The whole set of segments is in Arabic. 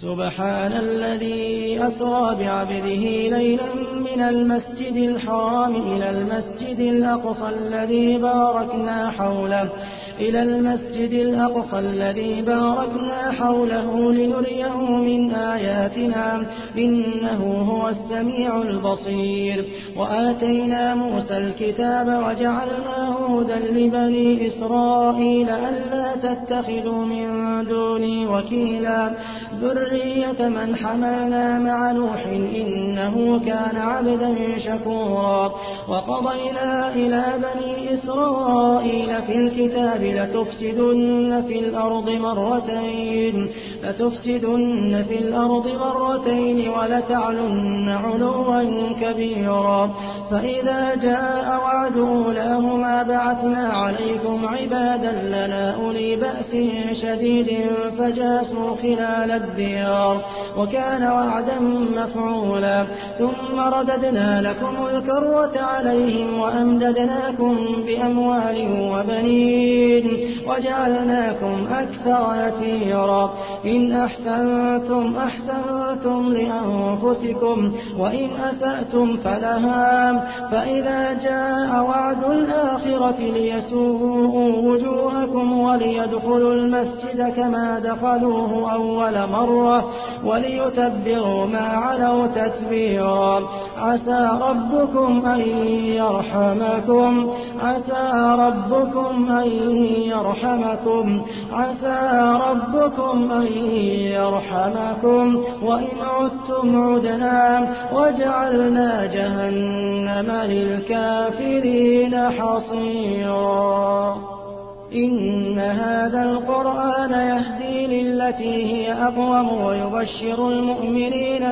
سبحان الذي أسرى بعبده ليلا من المسجد الحرام إلى المسجد الأقصى الذي باركنا حوله لنريه من آياتنا إنه هو السميع البصير. وآتينا موسى الكتاب وجعلناه هدى لبني إسرائيل ألا تتخذوا من دوني وكيلا ذرية من حملنا مع نوح إنه كان عبدا شكورا. وقضينا إلى بني إسرائيل في الكتاب لتفسدن في الأرض مرتين ولتعلن علوا كبيرا. فإذا جاء وعد أولاهما بعثنا عليكم عبادا لنا أولي بأس شديد فجاسوا خلال الديار وكان وعدا مفعولا. ثم رددنا لكم الكرة عليهم وأمددناكم بأموال وبنين وجعلناكم أكثر نفيرا. إن أحسنتم لأنفسكم وإن أسأتم فلها. فإذا جاء وعد الآخرة ليسوءوا وجوهكم وليدخلوا المسجد كما دخلوه أول مرة وليتبروا ما علوا تتبيرا. عسى ربكم أن يرحمكم وإن عدتم عدنا وجعلنا جهنم للكافرين حصيرا. إن هذا القرآن يهدي للتي هي أقوم ويبشر المؤمنين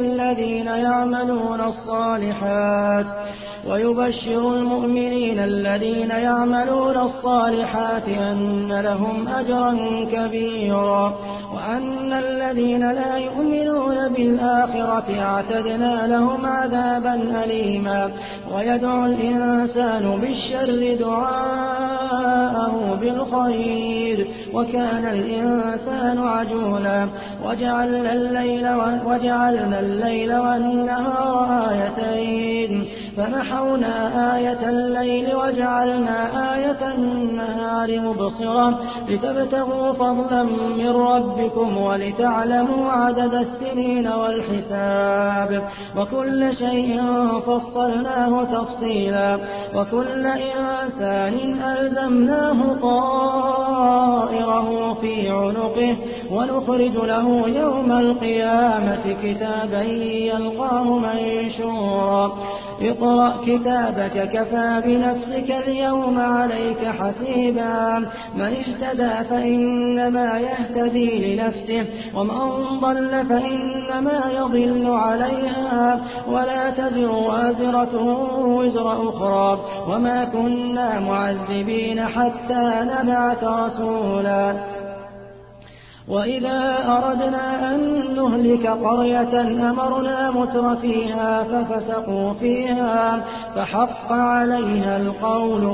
الذين يعملون الصالحات أن لهم أجرا كبيرا وأن الذين لا يؤمنون بالآخرة اعتدنا لهم عذابا أليما. ويدعو الإنسان بالشر دعاءه بالخير وكان الإنسان عجولا. وجعلنا الليل والنهار آيتين فمحونا آية الليل وجعلنا آية النهار مبصرة لتبتغوا فضلا من ربكم ولتعلموا عدد السنين والحساب وكل شيء فصلناه تفصيلا. وكل إنسان ألزمناه طائره في عنقه ونخرج له يوم القيامة كتابا يلقاه منشورا. اقرأ كتابك كفى بنفسك اليوم عليك حسيبا. من اهتدى فإنما يهتدي لنفسه ومن ضل فإنما يضل عليها ولا تزر وازرة وزر أخرى وما كنا معذبين حتى نبعث رسولا. وإذا أردنا أن نهلك قرية أمرنا مترفيها ففسقوا فيها فحق عليها القول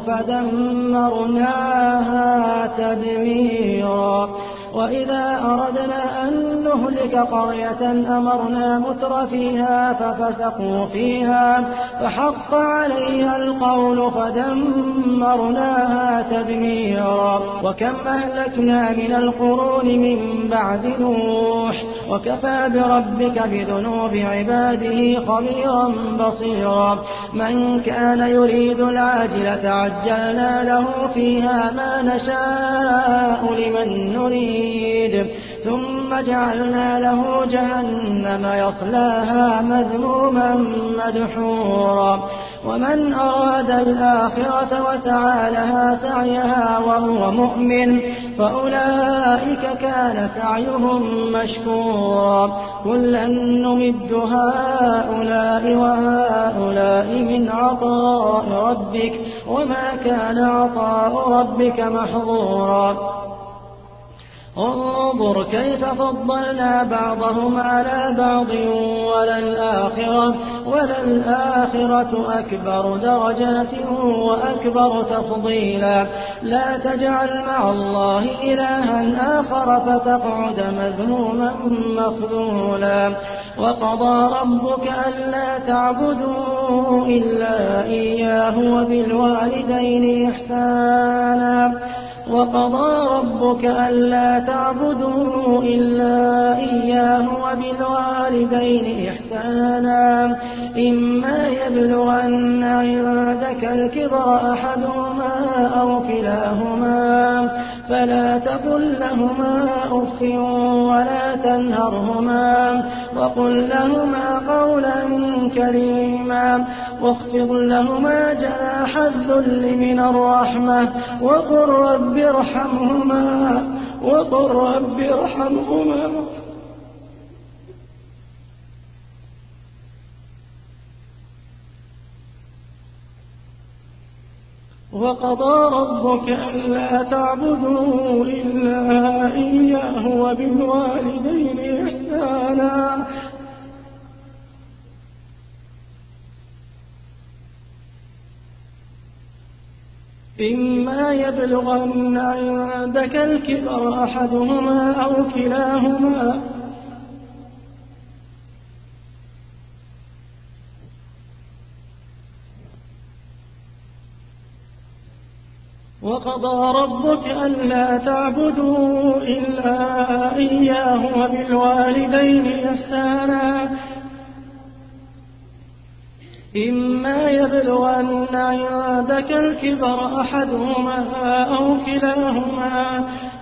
فدمرناها تدميرا. وإذا أردنا أن نهلك قرية أمرنا مترفيها ففسقوا فيها فحق عليها القول فدمرناها تدميرا. وكم أهلكنا من القرون من بعد نوح وكفى بربك بذنوب عباده خبيرا بصيرا. من كان يريد العاجلة عجلنا له فيها ما نشاء لمن نريد ثم جعلنا له جهنم يصلاها مذموما مدحورا. ومن أراد الآخرة وسعى لها سعيها وهو مؤمن فأولئك كان سعيهم مشكورا. كلا نمد هؤلاء وهؤلاء من عطاء ربك وما كان عطاء ربك محظورا. انظر كيف فضلنا بعضهم على بعض وللآخرة أكبر درجات وأكبر تفضيلا لا تجعل مع الله إلها آخر فتقعد مذموما مخذولا وقضى ربك ألا تعبدوا إلا إياه وبالوالدين إحسانا إما يبلغن عندك الكبر أحدهما أو كلاهما فلا تقل لهما أف ولا تنهرهما وقل لهما قولا كريما واخفض لهما جناح الذل من الرحمة وقل رب ارحمهما وقضى ربك ألا تعبدوا إلا إياه وبالوالدين إحسانا إما يبلغن عندك الكبر أحدهما أو كلاهما وقضى ربك ألا تعبدوا إلا إياه وبالوالدين إحسانا إما يبلغن عندك الكبر أحدهما أو كلاهما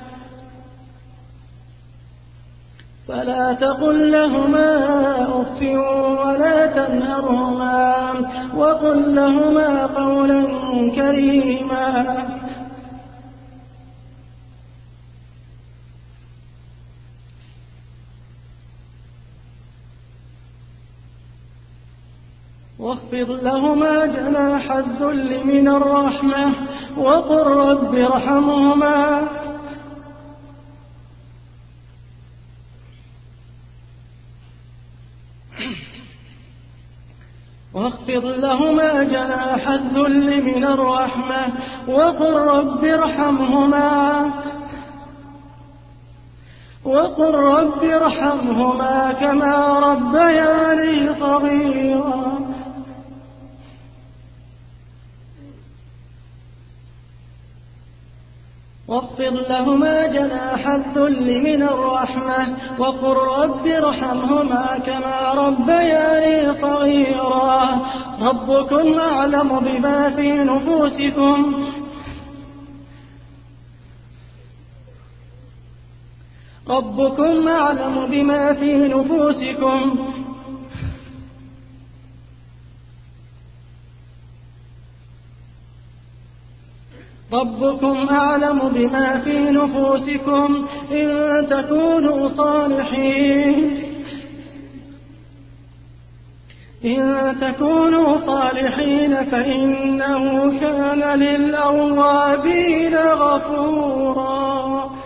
فلا تقل لهما أف ولا تنهرهما وقل لهما قولا كريما واخفض لهما جناح الذل من الرحمة وقل رب ارحمهما واخفض لهما جناح الذل من الرحمة وقل رب ارحمهما كما ربياني صغيرا واخفض لهما جناح الذل من الرحمة وقل رب ارحمهما كما ربياني صغيرا ربكم أعلم بما في نفوسكم ربكم أعلم بما في نفوسكم إن تكونوا صالحين فإنه كان للأوابين غفورا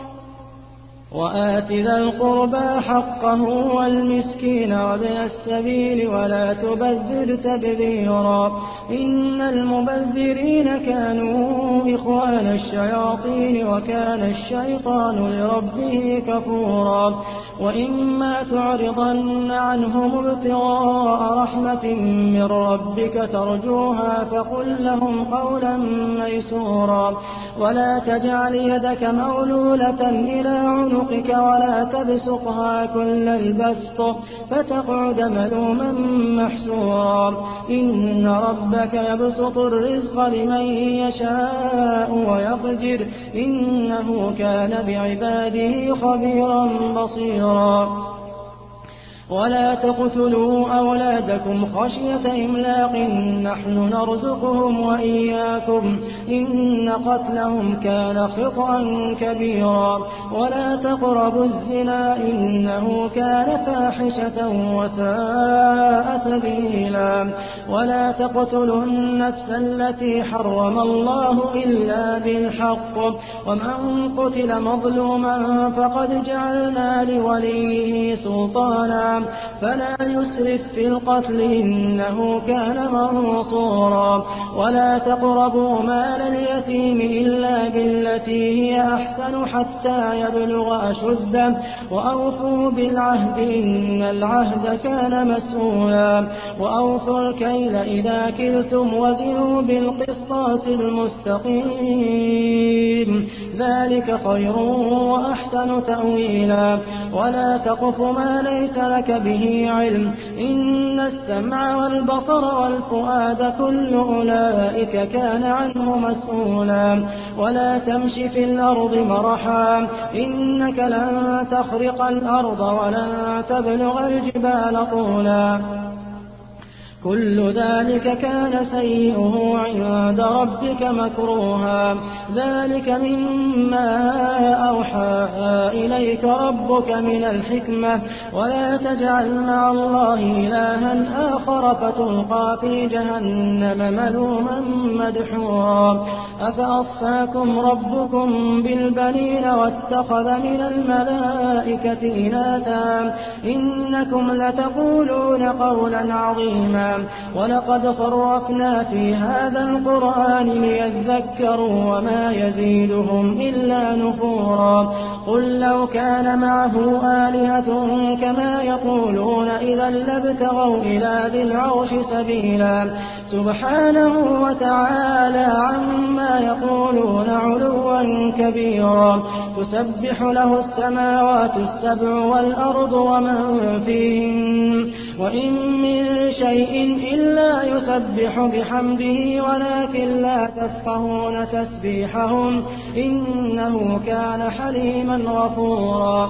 وآت ذا القربى حقه والمسكين وابن السبيل ولا تبذر تبذيرا إن المبذرين كانوا إخوان الشياطين وكان الشيطان لربه كفورا وإما تعرضن عنهم ابتغاء رحمة من ربك ترجوها فقل لهم قولا ميسورا ولا تجعل يدك مغلولة إلى عنقك ولا تبسطها كل البسط فتقعد ملوما محسورا إن ربك يبسط الرزق لمن يشاء ويقدر إنه كان بعباده خبيرا بصيرا ولا تقتلوا أولادكم خشية إملاق نحن نرزقهم وإياكم إن قتلهم كان خطأ كبيرا ولا تقربوا الزنا إنه كان فاحشة وساء سبيلا ولا تقتلوا النفس التي حرم الله إلا بالحق ومن قتل مظلوما فقد جعلنا لوليه سلطانا فلا يسرف في القتل إنه كان منصورا ولا تقربوا مال اليتيم إلا بالتي هي أحسن حتى يبلغ أشده وأوفوا بالعهد إن العهد كان مسؤولا وأوفوا الكيل إذا كلتم وزنوا بالقسطاس المستقيم ذلك خير وأحسن تأويلا ولا تقف ما ليس لك به علم إن السمع والبصر والفؤاد كل أولئك كان عنه مسؤولا ولا تمش في الأرض مرحا إنك لن تخرق الأرض ولن تبلغ الجبال طولا كل ذلك كان سيئه عند ربك مكروها ذلك مما أوحى إليك ربك من الحكمة ولا تجعل مع الله إلها آخر فتلقى في جهنم ملوما مدحورا أفأصفاكم ربكم بالبنين واتخذ من الملائكة إناثا إنكم لتقولون قولا عظيما ولقد صرفنا في هذا القرآن ليذكروا وما يزيدهم إلا نفورا قل لو كان معه آلهة كما يقولون إذا لابتغوا إلى ذي العرش سبيلا سبحانه وتعالى عما يقولون علوا كبيرا تسبح له السماوات السبع والأرض ومن فيهن وإن من شيء إلا يسبح بحمده ولكن لا تفقهون تسبيحهم إنه كان حليما غفورا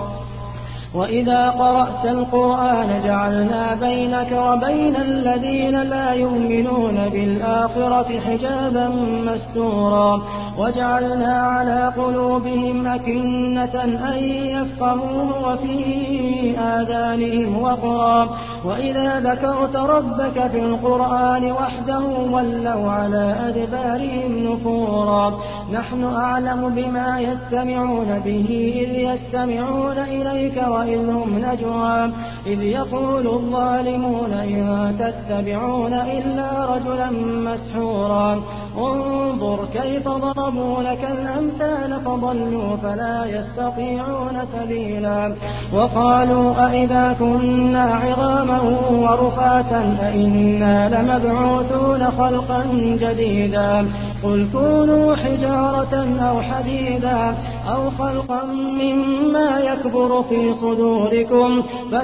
وإذا قرأت القرآن جعلنا بينك وبين الذين لا يؤمنون بالآخرة حجابا مستورا وجعلنا على قلوبهم أكنة أن يفقهوه وفي آذانهم وقرا وإذا ذكرت ربك في القرآن وحده ولوا على أدبارهم نفورا نحن أعلم بما يستمعون به إذ يستمعون إليك وإذ هم نجوى إذ يقول الظالمون إن تتبعون إلا رجلا مسحورا انظر كيف ضربوا لك الأمثال فضلوا فلا يستطيعون سبيلا وقالوا أئذا كنا عظاما ورفاتا أئنا لمبعوثون خلقا جديدا قل كونوا حجارة أو حديدا أو خلقا مما يكبر في صدوركم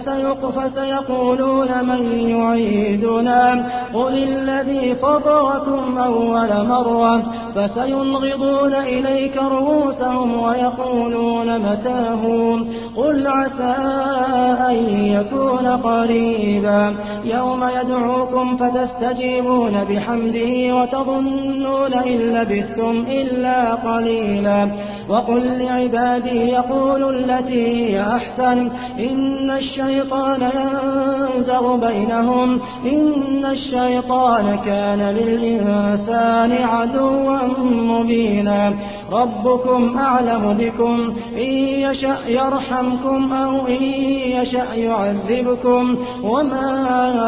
فسيقولون من يعيدنا قل الذي فطركم أول مرة فسينغضون إليك رؤوسهم ويقولون متاه قل عسى أن يكون قريبا يوم يدعوكم فتستجيبون بحمده وتظنون إن لبثتم إلا قليلا وقل لعبادي يقولوا التي هي أحسن إن الشيطان ينزغ بينهم إن الشيطان كان للإنسان عدوا مبينا ربكم أعلم بكم إن يشأ يرحمكم أو إن يشأ يعذبكم وما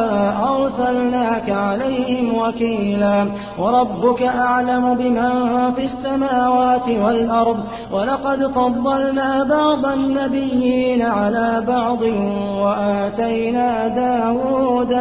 أرسلناك عليهم وكيلا وربك أعلم بمن في السماوات والأرض ولقد فضلنا بعض النبيين على بعض وآتينا داود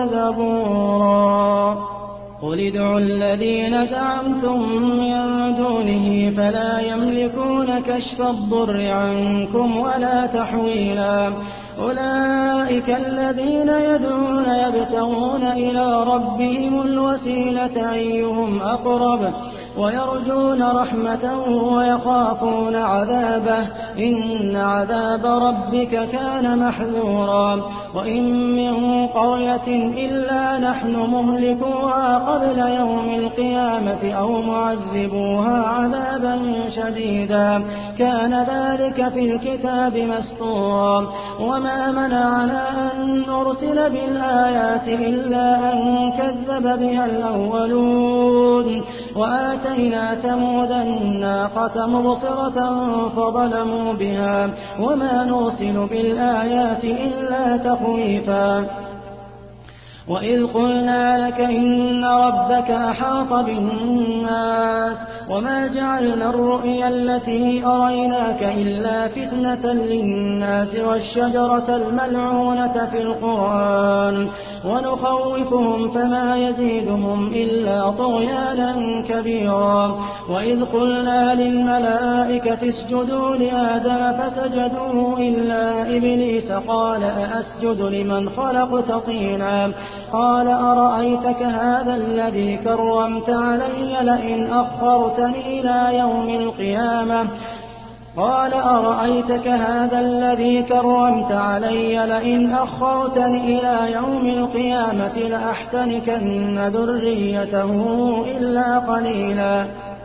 زبورا قل ادعوا الذين زعمتم من دونه فلا يملكون كشف الضر عنكم ولا تحويلا أولئك الذين يدعون يبتغون إلى ربهم الوسيلة أيهم أقرب ويرجون رحمته ويخافون عذابه إن عذاب ربك كان محذورا وإن من قرية إلا نحن مهلكوها قبل يوم القيامة أو معذبوها عذابا شديدا كان ذلك في الكتاب مسطورا وما منعنا أن نرسل بالآيات إلا أن كذب بها الأولون وآتينا ثمود الناقة مبصرة فظلموا بها وما نرسل بالآيات إلا تخويفا وإذ قلنا لك إن ربك أحاط بالناس وما جعلنا الرؤيا التي أريناك إلا فتنة للناس والشجرة الملعونة في القرآن ونخوفهم فما يزيدهم إلا طغيانا كبيرا وإذ قلنا للملائكة اسجدوا لآدم فسجدوا إلا إبليس قال أأسجد لمن خلقت طينا قال أرأيتك هذا الذي كرمت علي لئن أخرتني إلى يوم القيامة قال أرأيتك هذا الذي كرمت علي لئن أخرتني إلى يوم القيامة لأحتنكن ذريته إلا قليلا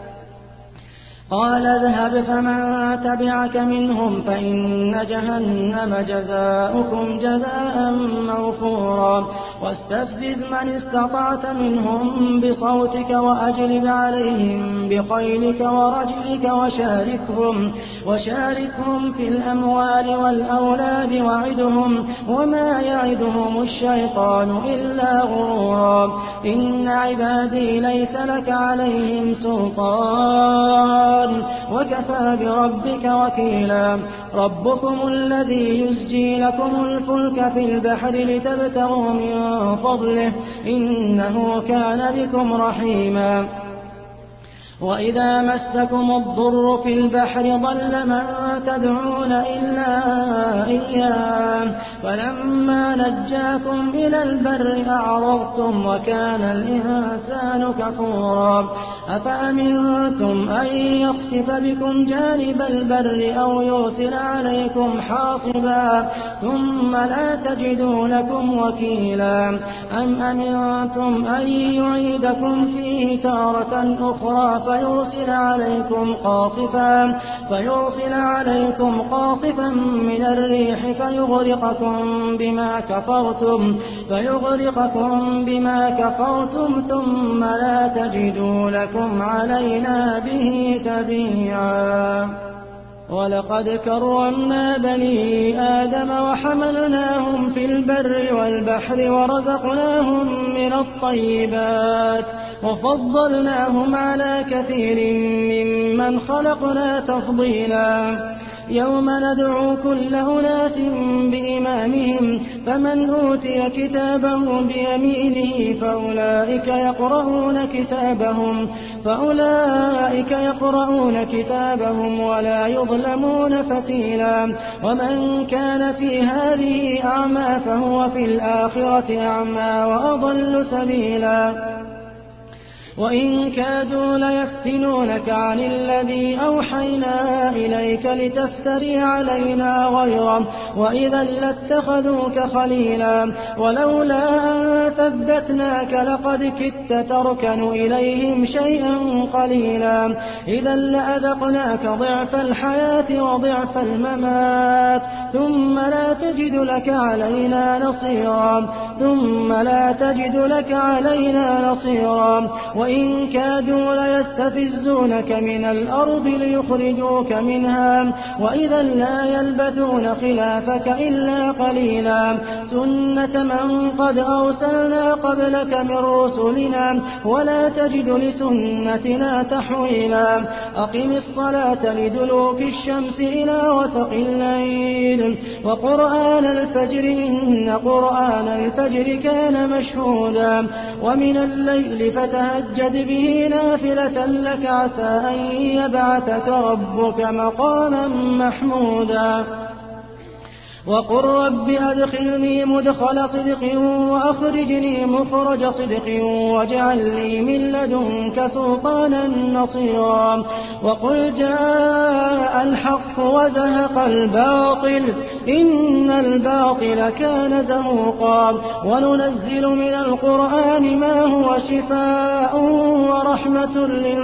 قال اذهب فمن تبعك منهم فإن جهنم جزاؤكم جزاء موفورا واستفزز من استطعت منهم بصوتك وأجلب عليهم بخيلك ورجلك وشاركهم في الأموال والأولاد وعدهم وما يعدهم الشيطان إلا غرورا إن عبادي ليس لك عليهم سلطان وكفى بربك وكيلا ربكم الذي يسجي لكم الفلك في البحر لتبتغوا من فضله إنه كان بكم رحيما وإذا مسكم الضر في البحر ضل من تدعون إلا إياه فلما نجاكم إلى البر أعرضتم وكان الإنسان كفورا أفأمنتم أن يخسف بكم جانب البر أو يرسل عليكم حاصبا ثم لا تجدوا لكم وكيلا أم أمنتم أن يعيدكم فيه تارة أخرى فيرسل عليكم قاصفا من الريح فيغرقكم بما كفرتم ثم لا تجدوا لكم علينا به تبيعا ولقد كرمنا بني آدم وحملناهم في البر والبحر ورزقناهم من الطيبات وفضلناهم على كثير ممن خلقنا تفضيلا يوم ندعو كل أناس بإمامهم فمن أوتي كتابه بيمينه فأولئك يقرؤون كتابهم ولا يظلمون فتيلا ومن كان في هذه أعمى فهو في الآخرة أعمى وأضل سبيلا وإن كادوا ليفتنونك عن الذي أوحينا إليك لتفتري علينا غيره وإذا لاتخذوك خليلا ولولا أن ثبتناك لقد كدت تركن إليهم شيئا قليلا إذا لأذقناك ضعف الحياة وضعف الممات ثم لا تجد لك علينا نصيرا وإن كادوا ليستفزونك من الأرض ليخرجوك منها وإذا لا يلبثون خلافك إلا قليلا سنة من قد أرسلنا قبلك من رسلنا ولا تجد لسنتنا تحويلا أقم الصلاة لدلوك الشمس إلى غسق الليل وقرآن الفجر إن قرآن الفجر كان مشهودا ومن الليل فتهجد به نافلة لك عسى أن يبعثك ربك مقاما محمودا وقل رب أدخلني مدخل صدق وأخرجني مخرج صدق واجعل لي من لدنك سلطانا نصيرا وقل جاء الحق وزهق الباطل إن الباطل كان زهوقا وننزل من القرآن ما هو شفاء ورحمة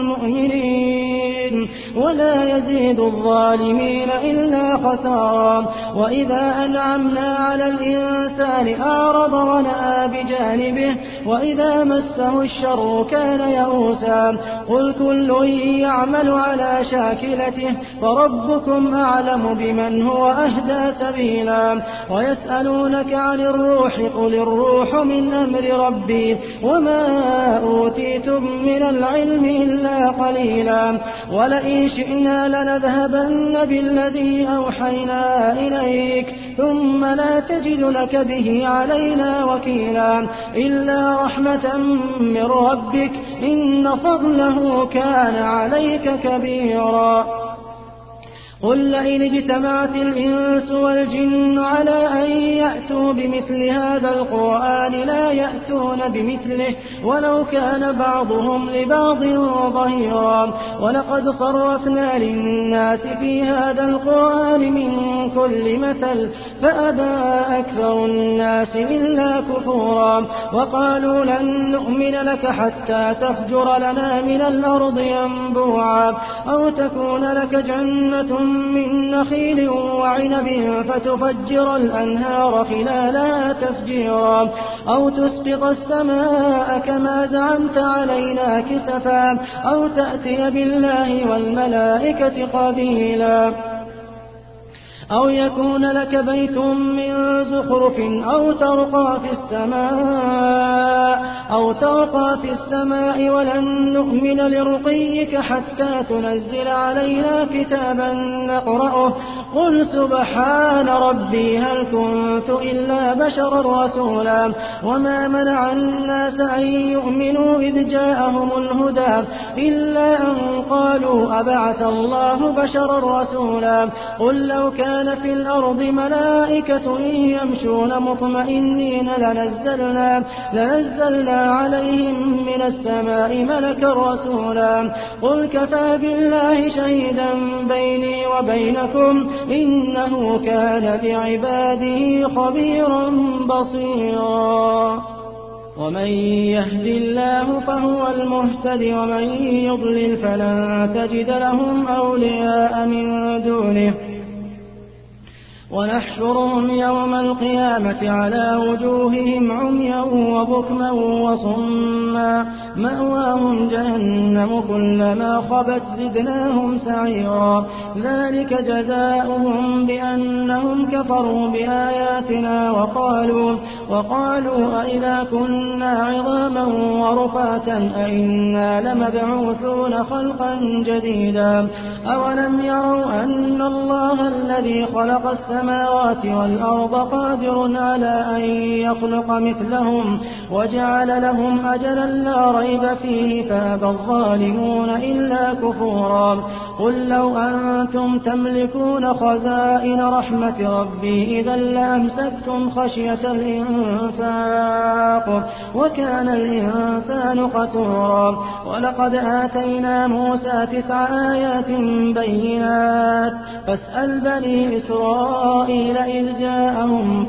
للمؤمنين ولا يزيد الظالمين إلا خسارا وإذا أنعمنا على الإنسان أعرض ونأى بجانبه وإذا مسه الشر كان يئوسا قل كل يعمل على شاكلته فربكم أعلم بمن هو أهدى سبيلا ويسألونك عن الروح قل الروح من أمر ربي وما أوتيتم من العلم إلا قليلا ولئن شئنا لنذهبن بالذي أوحينا إليك ثم لا تجد لك به علينا وكيلا إلا رحمة من ربك إن فضله كان عليك كبيرا قل لئن اجتمعت الإنس والجن على أن يأتوا بمثل هذا القرآن لا يأتون بمثله ولو كان بعضهم لبعض ظهيرا ولقد صرفنا للناس في هذا القرآن من كل مثل فأبى أكثر الناس إلا كفورا وقالوا لن نؤمن لك حتى تفجر لنا من الأرض ينبوعا أو تكون لك جنة من نخيل وعنب فتفجر الأنهار خلالها تفجيرا أو تسقط السماء كما زعمت علينا كسفا أو تأتي بالله والملائكة قبيلا أو يكون لك بيت من زخرف أو ترقى في السماء ولن نؤمن لرقيك حتى تنزل علينا كتابا نقرأه قل سبحان ربي هل كنت إلا بشرا رسولا وما منع الناس أن يؤمنوا إذ جاءهم الهدى إلا أن قالوا أبعث الله بشرا رسولا قل لو كان في الأرض ملائكة يمشون مطمئنين لنزلنا عليهم من السماء ملكا رسولا قل كفى بالله شهيدا بيني وبينكم إنه كان بعباده خبيرا بصيرا ومن يهد الله فهو المهتد ومن يضلل فلن تجد لهم أولياء من دونه ونحشرهم يوم القيامة على وجوههم عميا وبكما وصما مأواهم جهنم كلما خبت زدناهم سعيرا ذلك جزاؤهم بأنهم كفروا بآياتنا وقالوا أئذا كنا عظاما ورفاتا أئنا لمبعوثون خلقا جديدا أولم يروا أن الله الذي خلق السماوات والأرض قادر على أن يخلق مثلهم وجعل لهم أجلا لا ريب فيه فأبى الظالمون إلا كفورا قل لو أنتم تملكون خزائن رحمة ربي إذا لأمسكتم خشية الإنفاق وكان الإنسان قتورا ولقد آتينا موسى 9 آيات بينات فاسأل بني إسرائيل إذ جاءهم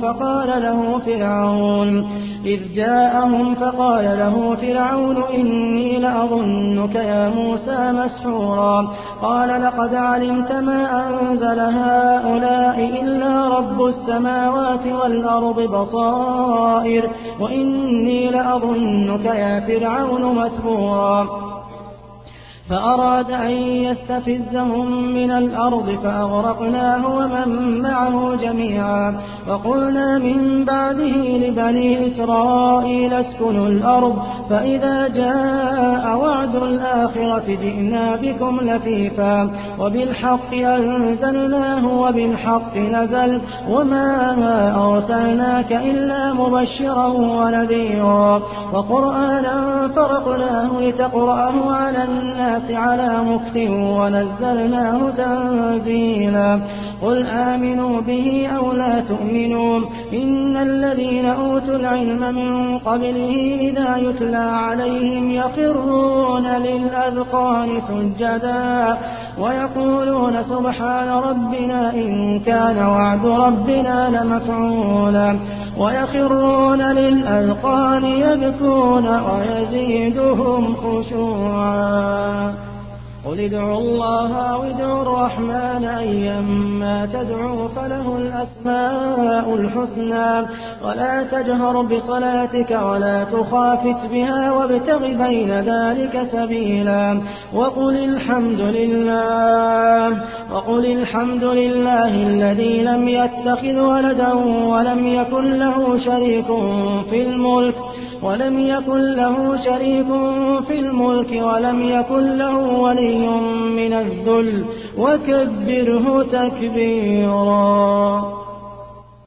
فقال له فرعون إني لأظنك يا موسى مسحورا قال لقد علمت ما أنزل هؤلاء إلا رب السماوات والأرض بصائر وإني لأظنك يا فرعون مثبورا فأراد أن يستفزهم من الأرض فأغرقناه ومن معه جميعا وقلنا من بعده لبني إسرائيل اسكنوا الأرض فإذا جاء وعد الآخرة جئنا بكم لفيفا وبالحق أنزلناه وبالحق نزل وما أرسلناك إلا مبشرا ونذيرا وقرآنا فرقناه لتقرأه على الناس على مكث ونزلناه تنزيلا قل آمنوا به أو لا تؤمنوا إن الذين أوتوا العلم من قبله إذا يتلى عليهم يخرون للأذقان سجدا ويقولون سبحان ربنا إن كان وعد ربنا لمفعولا ويخرون للأذقان يبكون ويزيدهم خشوعا قل ادعوا الله أو ادعوا الرحمن أيما تدعوا فله الأسماء الحسنى ولا تجهر بصلاتك ولا تخافت بها وابتغ بين ذلك سبيلا وقل الحمد لله الذي لم يتخذ ولدا ولم يكن له شريك في الملك ولم يكن له ولي من الذل وكبره تكبيرا.